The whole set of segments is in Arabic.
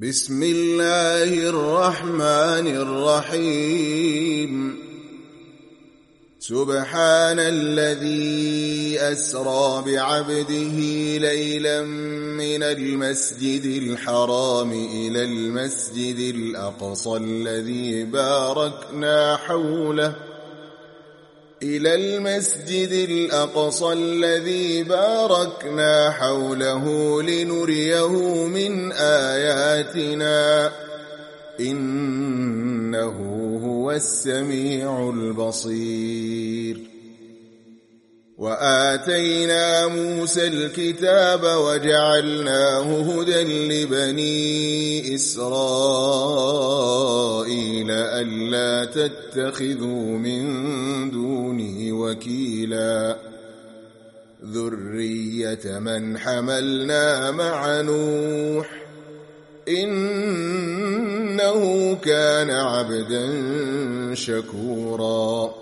بسم الله الرحمن الرحيم سبحان الذي أسرى بعبده ليلا من المسجد الحرام إلى المسجد الأقصى الذي باركنا حوله لنريه من آياتنا إنه هو السميع البصير. وآتينا موسى الكتاب وجعلناه هدى لبني إسرائيل ألا تتخذوا من دوني وكيلا ذرية من حملنا مع نوح إنه كان عبدا شكورا.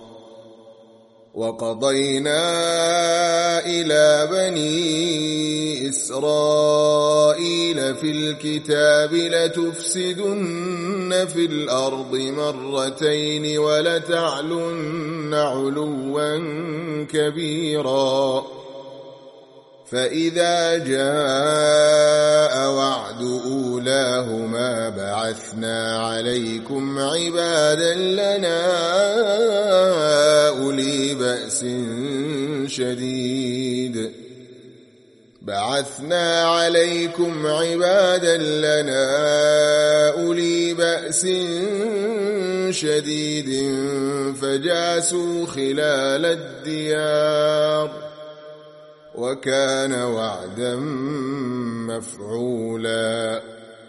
وقضينا إلى بني إسرائيل في الكتاب لتفسدن في الأرض مرتين ولتعلن علوا كبيرا. فإذا جاء وعد أولاهما بعثنا عليكم عبادا لنا أولي بأس شديد فجاسوا خلال الديار وكان وعدا مفعولا.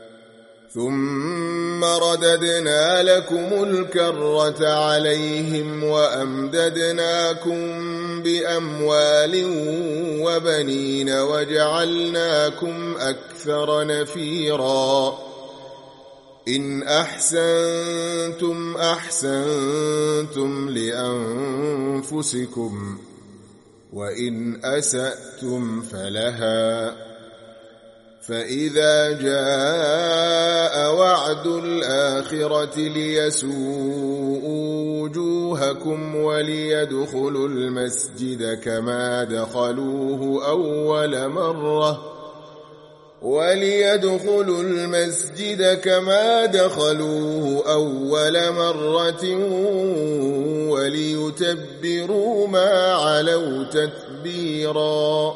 ثم رددنا لكم الكرة عليهم وأمددناكم بأموال وبنين وجعلناكم أكثر نفيرا. إن أحسنتم أحسنتم لأنفسكم وإن أسأتم فلها. فإذا جاء وعد الآخرة ليسوءوا وجوهكم وليدخلوا المسجد كما دخلوه أول مرة وليتبروا ما علوا تتبيرا.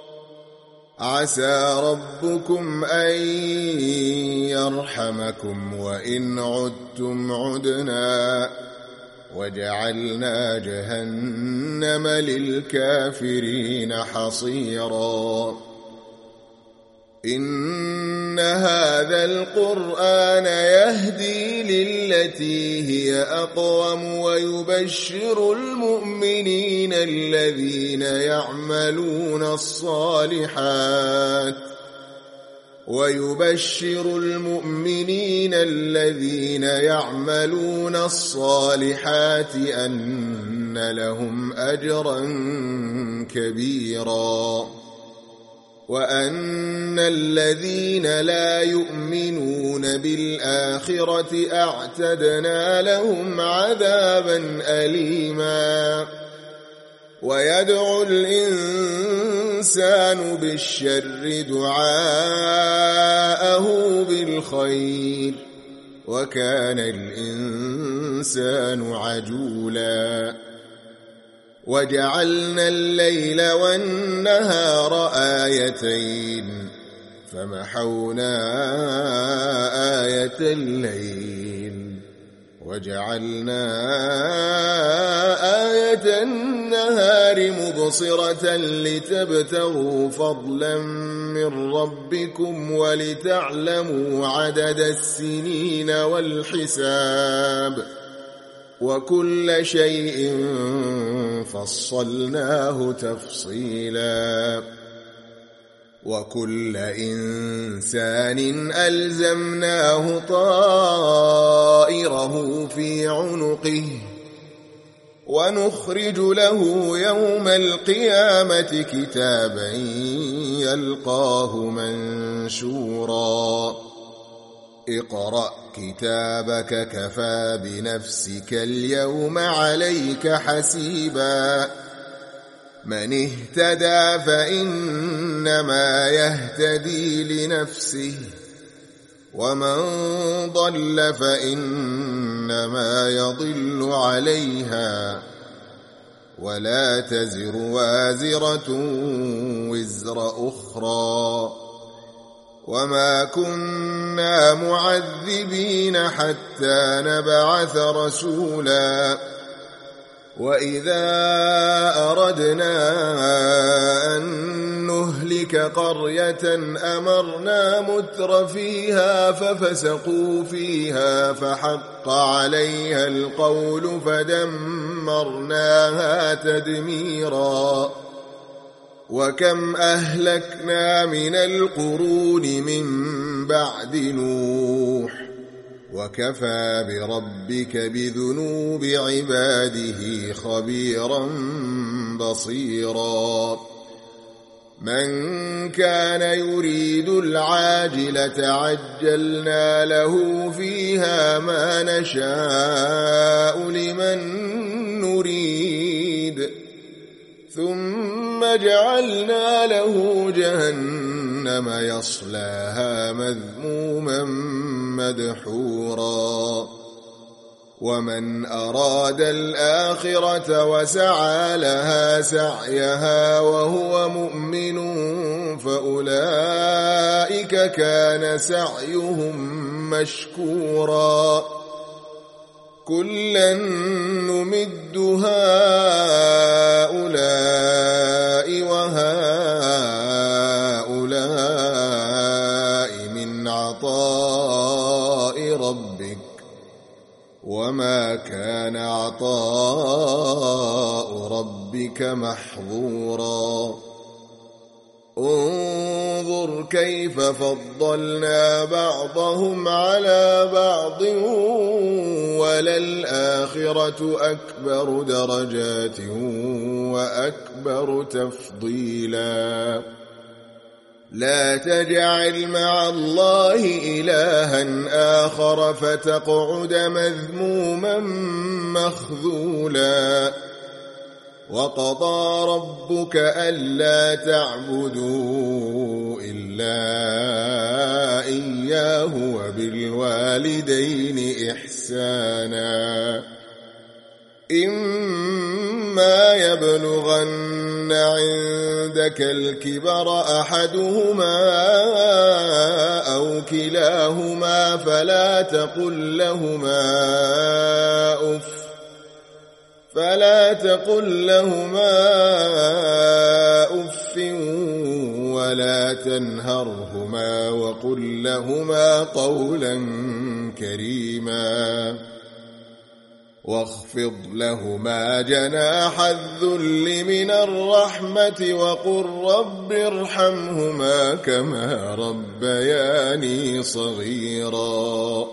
عسى ربكم أن يرحمكم وإن عدتم عدنا وجعلنا جهنم للكافرين حصيرا. إن هذا القرآن يهدي للتي هي أقوم ويبشر المؤمنين الذين يعملون الصالحات أن لهم أجرا كبيرا. وأن الذين لا يؤمنون بالآخرة أعتدنا لهم عذابا أليما. ويدعو الإنسان بالشر دعاءه بالخير وكان الإنسان عجولا. وجعلنا الليل والنهار آيتين فمحونا آية الليل وجعلنا آية النهار مبصرة لتبتغوا فضلا من ربكم ولتعلموا عدد السنين والحساب وكل شيء فصلناه تفصيلا. وكل إنسان ألزمناه طائره في عنقه ونخرج له يوم القيامة كتابا يلقاه منشورا اقرأ كتابك كفى بنفسك اليوم عليك حسيبا من اهتدى فإنما يهتدي لنفسه ومن ضل فإنما يضل عليها ولا تزر وازرة وزر أخرى وما كنا معذبين حتى نبعث رسولا وإذا أردنا أن نهلك قرية أمرنا متر فيها ففسقوا فيها فحق عليها القول فدمرناها تدميرا وكم أهلكنا من القرون من بعد نوح وكفى بربك بذنوب عباده خبيرا بصيرا من كان يريد العاجلة عجلنا له فيها ما نشاء لمن نريد ثم جعلنا له جهنم يصلاها مذموما مدحورا ومن أراد الآخرة وسعى لها سعيها وهو مؤمن فأولئك كان سعيهم مشكورا كلا نمد هؤلاء وهؤلاء من عطاء ربك وما كان عطاء ربك محظورا انظر كيف فضلنا بعضهم على بعض وللآخرة أكبر درجات وأكبر تفضيلا لا تجعل مع الله إلها آخر فتقعد مذموما مخذولا وقضى ربك ألا تعبدوا إلا إياه وبالوالدين إحسانا إما يبلغن عندك الكبر أحدهما أو كلاهما فلا تقل لهما أف ولا تنهرهما وقل لهما قولا كريما واخفض لهما جناح الذل من الرحمة وقل رب ارحمهما كما ربياني صغيرا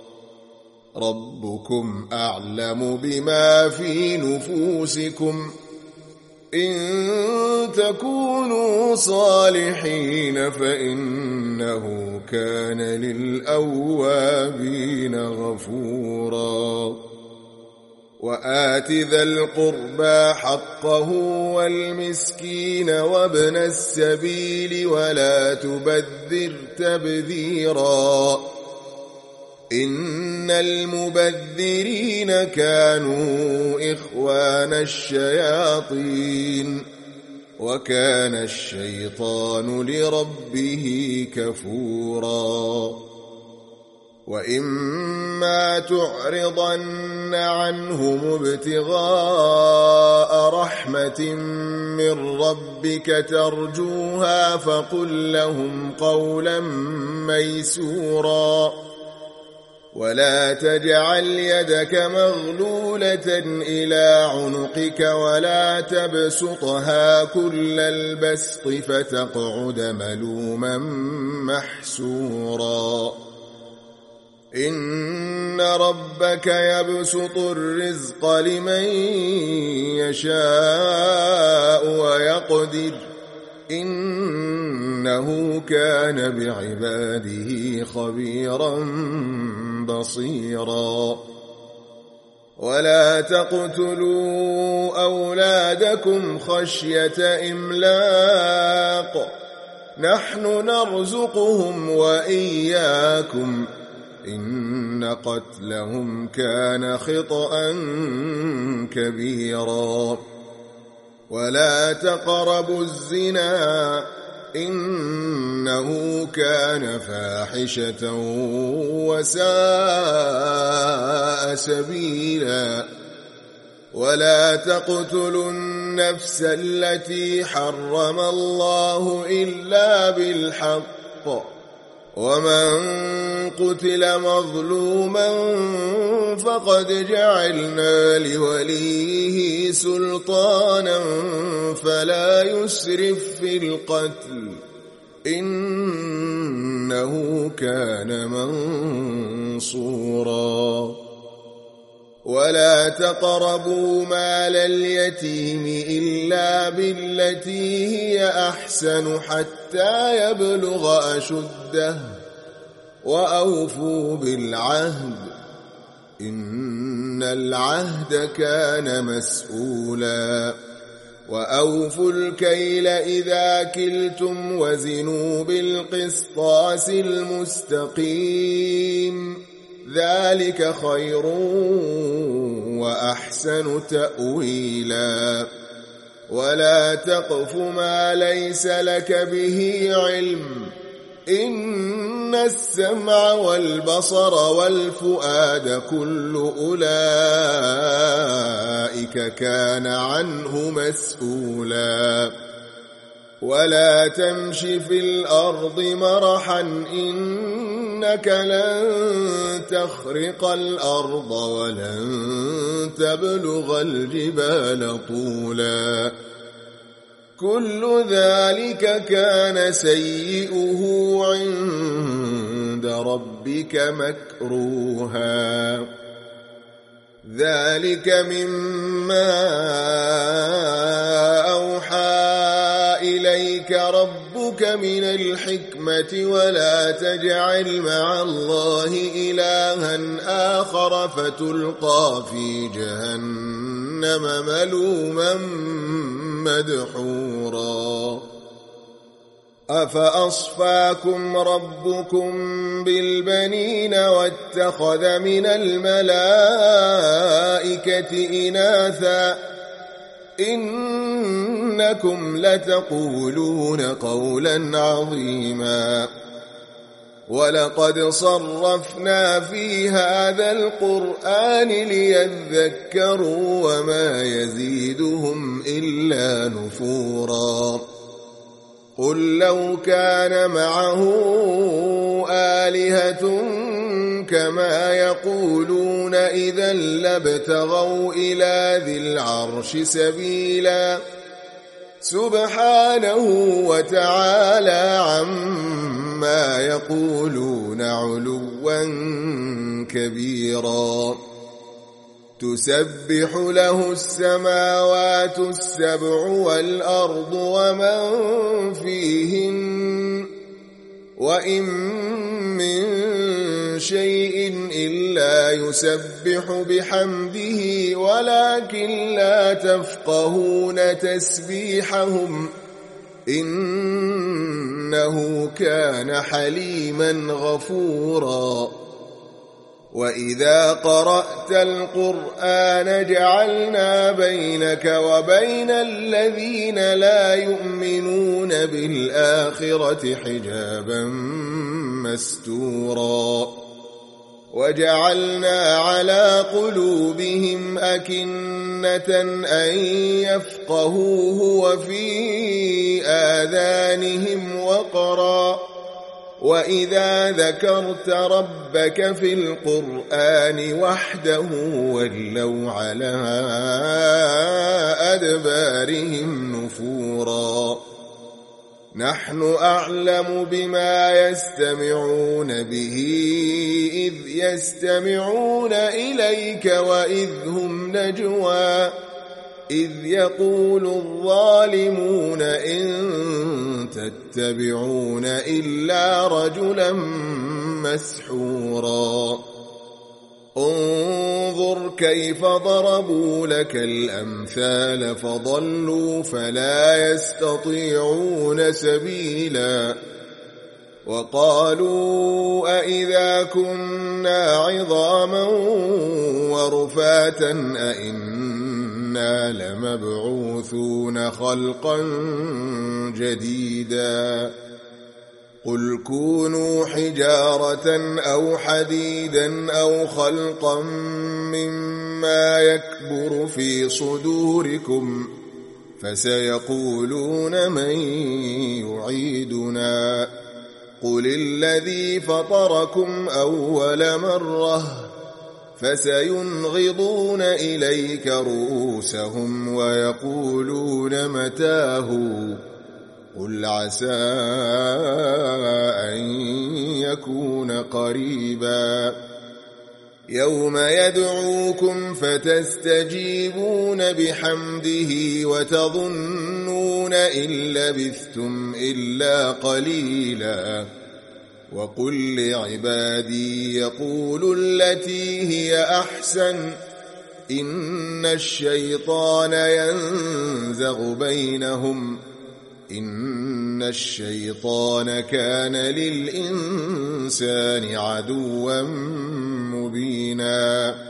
ربكم أعلم بما في نفوسكم إن تكونوا صالحين فإنه كان للأوابين غفورا وآت ذا القربى حقه والمسكين وابن السبيل ولا تبذر تبذيرا إن المبذرين كانوا إخوان الشياطين وكان الشيطان لربه كفورا وإما تعرضن عنهم ابتغاء رحمة من ربك ترجوها فقل لهم قولا ميسورا ولا تجعل يدك مغلولة إلى عنقك ولا تبسطها كل البسط فتقعد ملوما محسورا إن ربك يبسط الرزق لمن يشاء ويقدر إنه كان بعباده خبيرا بصيرا ولا تقتلوا أولادكم خشية إملاق نحن نرزقهم وإياكم إن قتلهم كان خطأ كبيرا ولا تقربوا الزنا إنه كان فاحشة وساء سبيلا ولا تقتلوا النفس التي حرم الله إلا بالحق ومن قتل مظلوما فقد جعلنا لوليه سلطانا فلا يسرف في القتل إنه كان منصورا ولا تقربوا مال اليتيم إلا بالتي هي أحسن حتى يبلغ أشده وأوفوا بالعهد إن العهد كان مسؤولا وأوفوا الكيل إذا كلتم وزنوا بالقسطاس المستقيم ذلك خير وأحسن تأويلا ولا تقف ما ليس لك به علم إن السمع والبصر والفؤاد كل أولئك كان عنه مسؤولا ولا تمش في الأرض مرحا إنك لن تخرق الأرض ولن تبلغ الجبال طولا كل ذلك كان سيئه عند ربك مكروها ذلك مما أوحى إليك ربك من الحكمة ولا تجعل مع الله إلها آخر فتلقى في جهنم ملوما مدحورا أفأصفاكم ربكم بالبنين واتخذ من الملائكة إناثا إنكم لتقولون قولا عظيما ولقد صرفنا في هذا القرآن ليذكروا وما يزيدهم إلا نفورا قل لو كان معه آلهة كما يقولون إذا لابتغوا إلى ذي العرش سبيلا سبحانه وتعالى عما يقولون علوا كبيرا تسبح له السماوات السبع والأرض ومن فيهن وإن من شيء إلا يسبح بحمده ولكن لا تفقهون تسبيحهم إنه كان حليما غفورا وإذا قرأت القرآن جعلنا بينك وبين الذين لا يؤمنون بالآخرة حجابا مستورا وجعلنا على قلوبهم أكنة أن يفقهوه وفي آذانهم وقرا وإذا ذكرت ربك في القرآن وحده ولوا على أدبارهم نفورا نحن أعلم بما يستمعون به إذ يستمعون إليك وإذ هم نجوى إذ يقول الظالمون إن تتبعون إلا رجلا مسحورا انظر كيف ضربوا لك الأمثال فضلوا فلا يستطيعون سبيلا وقالوا أئذا كنا عظاما ورفاتا أئنا لمبعوثون خلقا جديدا قل كونوا حجارة أو حديدا أو خلقا مما يكبر في صدوركم فسيقولون من يعيدنا قل الذي فطركم أول مرة فسينغضون إليك رؤوسهم ويقولون متاه قل عسى أن يكون قريبا يوم يدعوكم فتستجيبون بحمده وتظنون إن لبثتم إلا قليلا وقل لعبادي يقولوا التي هي أحسن إن الشيطان ينزغ بينهم إن الشيطان كان للإنسان عدوا مبينا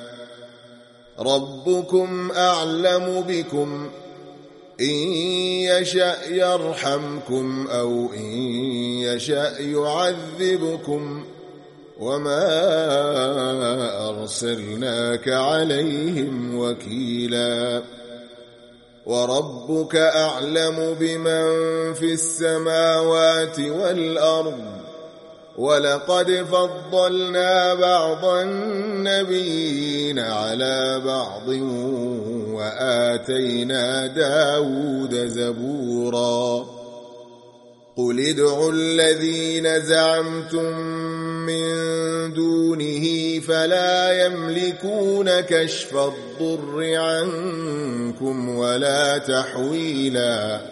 ربكم أعلم بكم إن يشأ يرحمكم أو إن يشأ يعذبكم وما أرسلناك عليهم وكيلا وربك أعلم بمن في السماوات والأرض ولقد فضلنا بعض النبيين على بعض وآتينا داود زبورا قل ادعوا الذين زعمتم من دونه فلا يملكون كشف الضر عنكم ولا تحويلا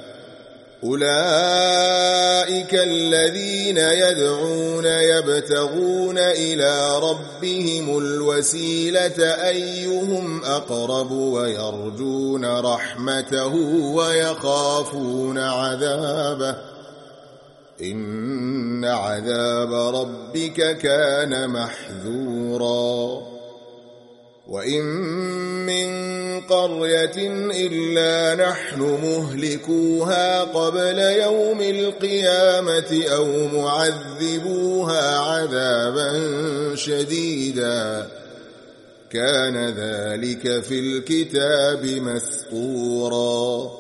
أولئك الذين يدعون يبتغون إلى ربهم الوسيلة أيهم أقرب ويرجون رحمته ويخافون عذابه إن عذاب ربك كان محذورا وإن من قرية إلا نحن مهلكوها قبل يوم القيامة أو معذبوها عذابا شديدا كان ذلك في الكتاب مسطورا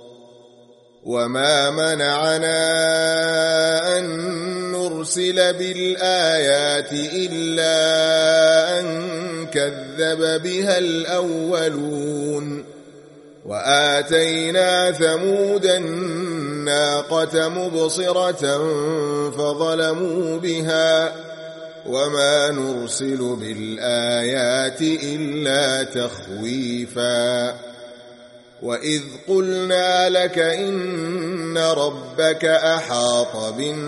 وما منعنا أن نرسل بالآيات إلا أن كذب بها الأولون وآتينا ثمود الناقة مبصرة فظلموا بها وما نرسل بالآيات إلا تخويفا وإذ قلنا لك إن ربك أحاط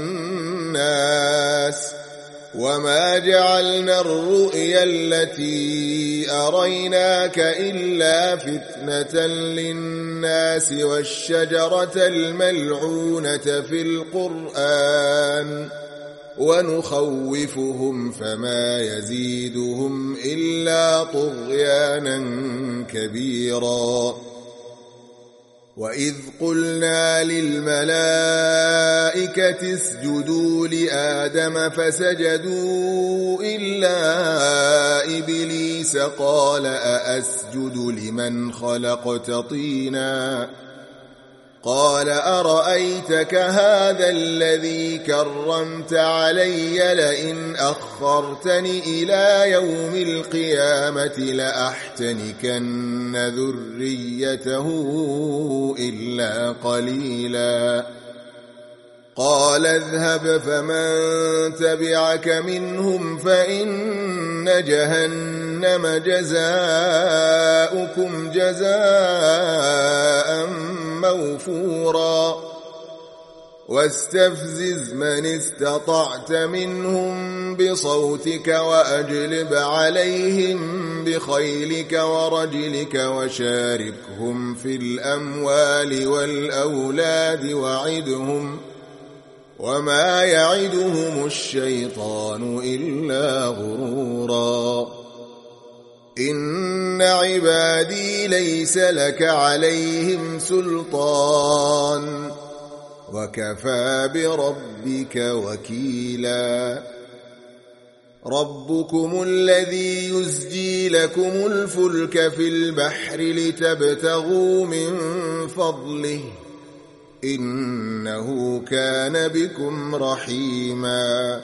بالناس وما جعلنا الرؤيا التي أريناك إلا فتنة للناس والشجرة الملعونة في القرآن ونخوفهم فما يزيدهم إلا طغيانا كبيرا وإذ قلنا للملائكة اسجدوا لآدم فسجدوا إلا إبليس قال أأسجد لمن خلقت طينا قال أرأيتك هذا الذي كرمت علي لئن أخرتني إلى يوم القيامة لأحتنكن ذريته إلا قليلا قال اذهب فمن تبعك منهم فإن جهنم جهنم جزاؤكم جزاء موفورا واستفزز من استطعت منهم بصوتك وأجلب عليهم بخيلك ورجلك وشاركهم في الأموال والأولاد وعدهم وما يعدهم الشيطان إلا غرورا إن عبادي ليس لك عليهم سلطان وكفى بربك وكيلا ربكم الذي يزجي لكم الفلك في البحر لتبتغوا من فضله إنه كان بكم رحيما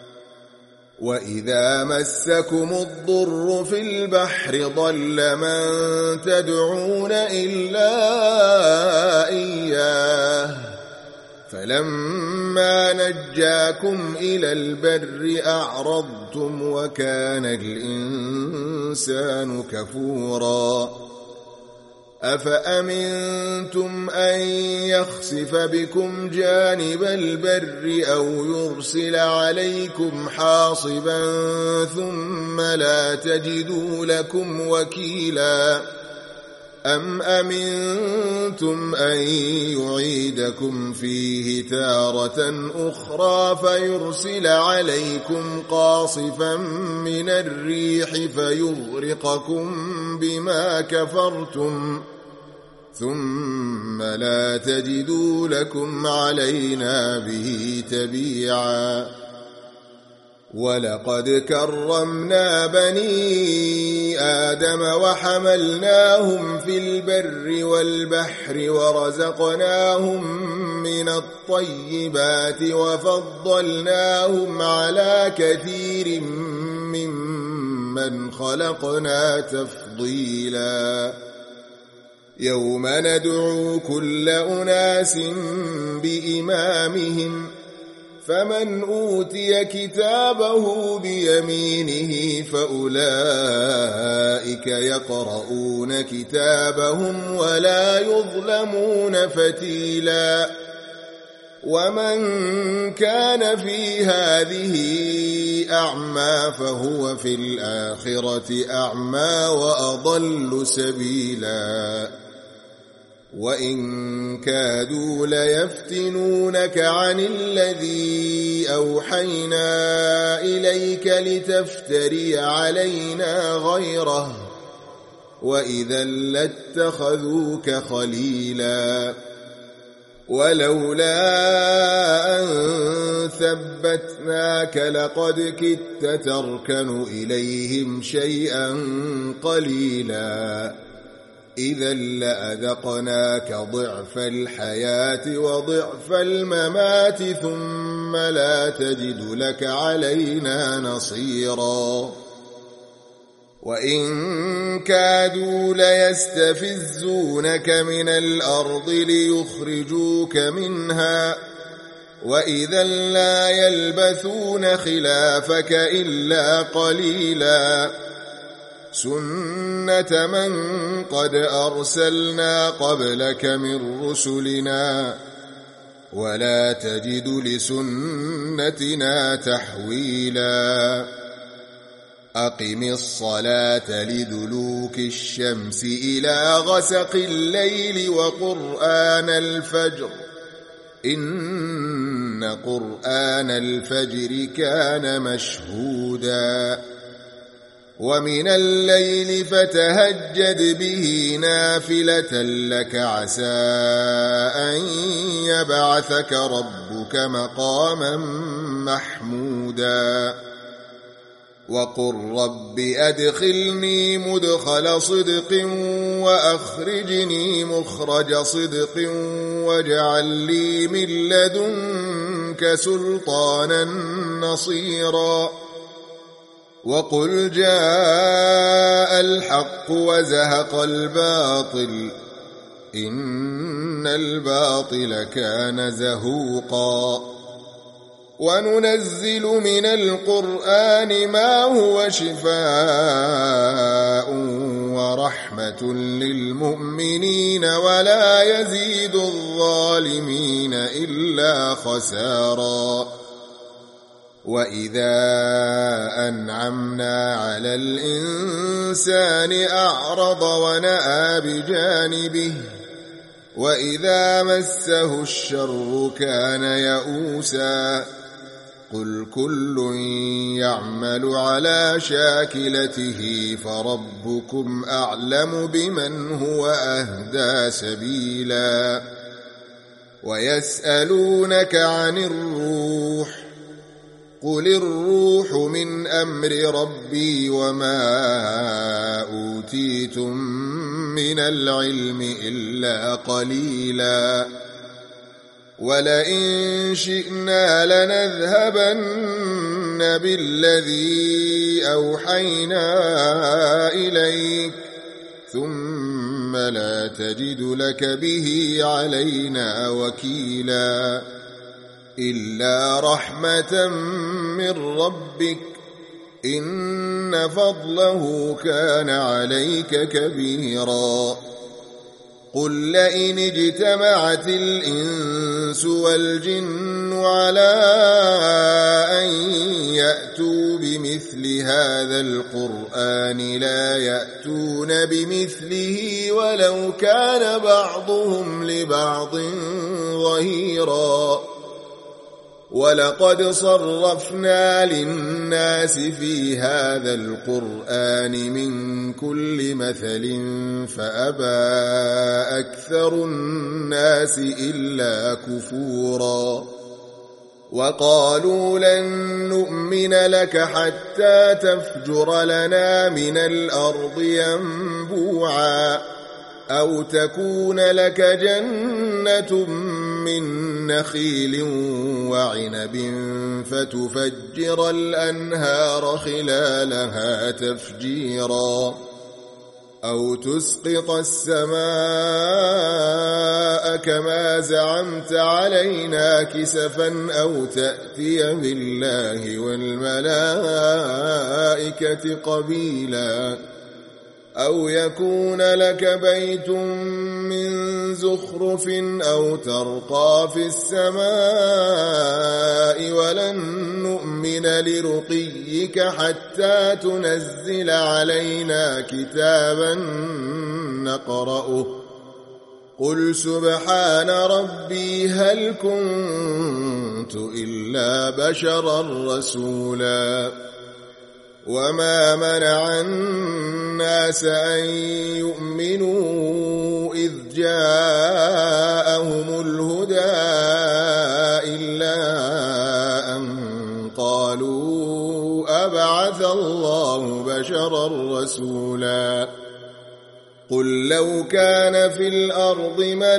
وإذا مسكم الضر في البحر ضل من تدعون إلا إياه فلما نجاكم إلى البر أعرضتم وكان الإنسان كفورا أفأمنتم أن يخسف بكم جانب البر أو يرسل عليكم حاصبا ثم لا تجدوا لكم وكيلا أم أمنتم أن يعيدكم فيه تارة أخرى فيرسل عليكم قاصفا من الريح فيغرقكم بما كفرتم ثم لا تجدوا لكم علينا به تبيعا ولقد كرمنا بني آدم وحملناهم في البر والبحر ورزقناهم من الطيبات وفضلناهم على كثير ممن خلقنا تفضيلا يوم ندعو كل أناس بإمامهم فمن أوتي كتابه بيمينه فأولئك يقرؤون كتابهم ولا يظلمون فتيلا ومن كان في هذه أعمى فهو في الآخرة أعمى وأضل سبيلا وإن كادوا ليفتنونك عن الذي أوحينا إليك لتفتري علينا غيره وإذا لاتخذوك خليلا ولولا أن ثبتناك لقد كدت تركن إليهم شيئا قليلا إذا لأذقناك ضعف الحياة وضعف الممات ثم لا تجد لك علينا نصيرا وإن كادوا ليستفزونك من الأرض ليخرجوك منها وإذا لا يلبثون خلافك إلا قليلا سنة من قد أرسلنا قبلك من رسلنا ولا تجد لسنتنا تحويلا أقم الصلاة لدلوك الشمس إلى غسق الليل وقرآن الفجر إن قرآن الفجر كان مشهودا ومن الليل فتهجد به نافلة لك عسى أن يبعثك ربك مقاما محمودا وقل رب أدخلني مدخل صدق وأخرجني مخرج صدق واجعل لي من لدنك سلطانا نصيرا وقل جاء الحق وزهق الباطل إن الباطل كان زهوقا وننزل من القرآن ما هو شفاء ورحمة للمؤمنين ولا يزيد الظالمين إلا خسارا وإذا أنعمنا على الإنسان أعرض ونأى بجانبه وإذا مسه الشر كان يئوسا قل كل يعمل على شاكلته فربكم أعلم بمن هو أهدى سبيلا ويسألونك عن الروح قل الروح من أمر ربي وما أوتيتم من العلم إلا قليلا ولئن شئنا لنذهبن بالذي أوحينا إليك ثم لا تجد لك به علينا وكيلا إلا رحمة من ربك إن فضله كان عليك كبيرا قل لئن اجتمعت الإنس والجن على أن يأتوا بمثل هذا القرآن لا يأتون بمثله ولو كان بعضهم لبعض ظهيرا ولقد صرفنا للناس في هذا القرآن من كل مثل فأبى أكثر الناس إلا كفورا وقالوا لن نؤمن لك حتى تفجر لنا من الأرض ينبوعا أو تكون لك جنة من نخيل وعنب فتفجر الأنهار خلالها تفجيرا أو تسقط السماء كما زعمت علينا كسفا أو تأتي بالله والملائكة قبيلا أو يكون لك بيت من زخرف أو ترقى في السماء ولن نؤمن لرقيك حتى تنزل علينا كتابا نقرأه قل سبحان ربي هل كنت إلا بشرا رسولا وما منع الناس أن يؤمنوا إذ جاءهم الهدى إلا أن قالوا أبعث الله بشرا رسولا قل لو كان في الأرض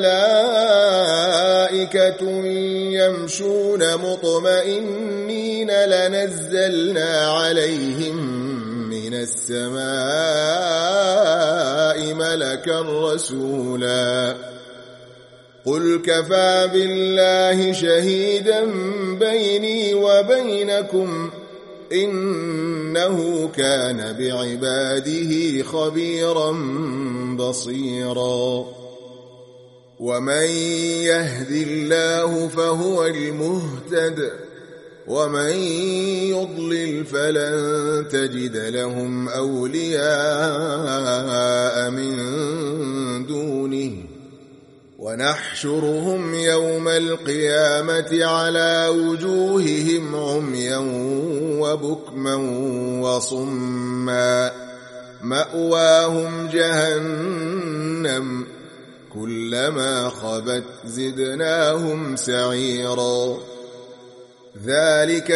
ملائكة يمشون مطمئنين لنزلنا عليهم من السماء ملكا رسولا قل كفى بالله شهيدا بيني وبينكم إنه كان بعباده خبيرا بصيرا ومن يهد الله فهو المهتد ومن يضلل فلن تجد لهم أولياء من دونه ونحشرهم يوم القيامة على وجوههم عميا وبكما وصما مأواهم جهنم كلما خبت زدناهم سعيرا ذلك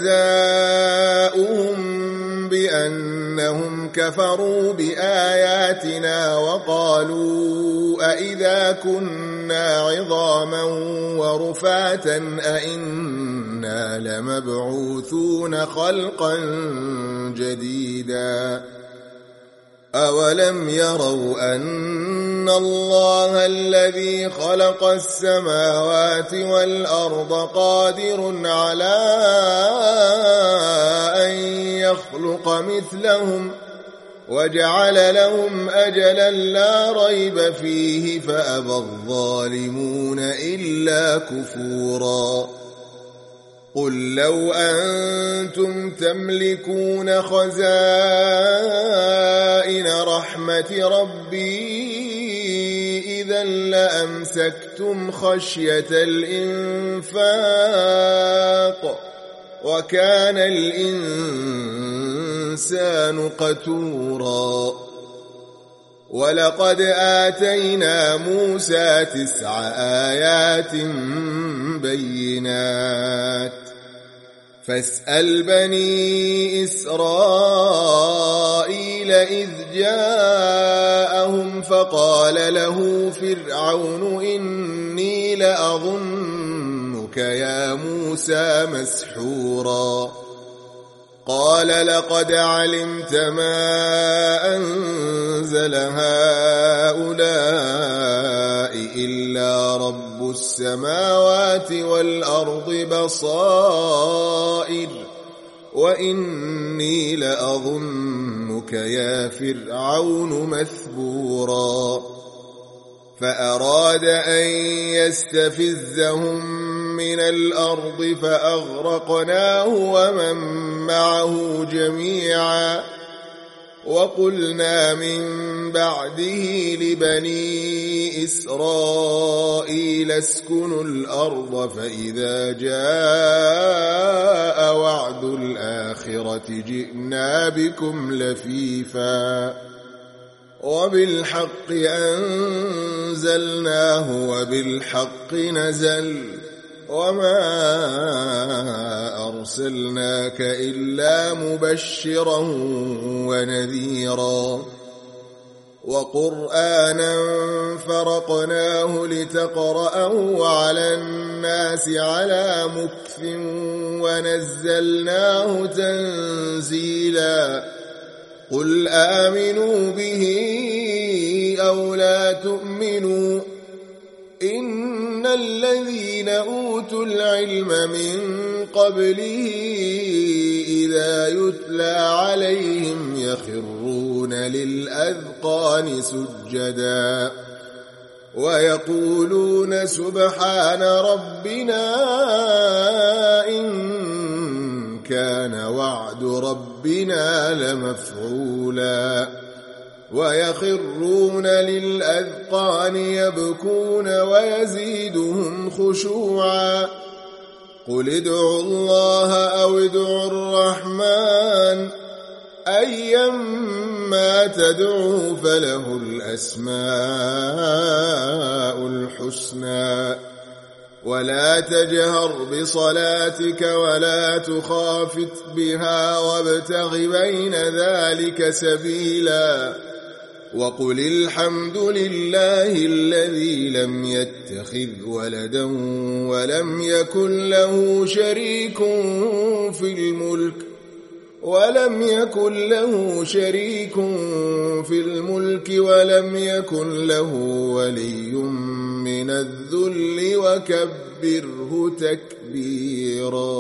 جزاؤهم بأنهم كفروا بآياتنا وقالوا أئذا كنا عظاما ورفاتا أئنا لمبعوثون خلقا جديدا أولم يروا أن إن الله الذي خلق السماوات والأرض قادر على أن يخلق مثلهم وجعل لهم أجلا لا ريب فيه فأبى الظالمون إلا كفورا قل لو أنتم تملكون خزائن رحمة ربي إذا لأمسكتم خشية الإنفاق وكان الإنسان قتورا ولقد آتينا موسى 9 آيات بينات فاسأل بني إسرائيل إذ جاءهم فقال له فرعون إني لأظنك يا موسى مسحورا قال لقد علمت ما أنزل هؤلاء إلا رب السماوات والأرض بصائر وإني لأظنك يا فرعون مثبورا فأراد أن يستفزهم من الأرض فأغرقناه ومن معه جميعا وقلنا من بعده لبني إسرائيل اسكنوا الأرض فإذا جاء وعد الآخرة جئنا بكم لفيفا وبالحق أنزلناه وبالحق نزل وما أرسلناك إلا مبشرا ونذيرا وقرآنا فرقناه لتقرأه على الناس على مكث ونزلناه تنزيلا قل آمنوا به أو لا تؤمنوا إن الذين أوتوا العلم من قبله إذا يتلى عليهم يخرون للأذقان سجدا ويقولون سبحان ربنا إن كان وعد ربنا لمفعولا ويخرون للأذقان يبكون ويزيدهم خشوعا قل ادعوا الله أو ادعوا الرحمن أيما تدعوا فله الأسماء الحسنى ولا تجهر بصلاتك ولا تخافت بها وابتغ بين ذلك سبيلا وقل الحمد لله الذي لم يتخذ ولدا ولم يكن له شريك في الملك ولم يكن له ولي من الذل وكبره تكبيرا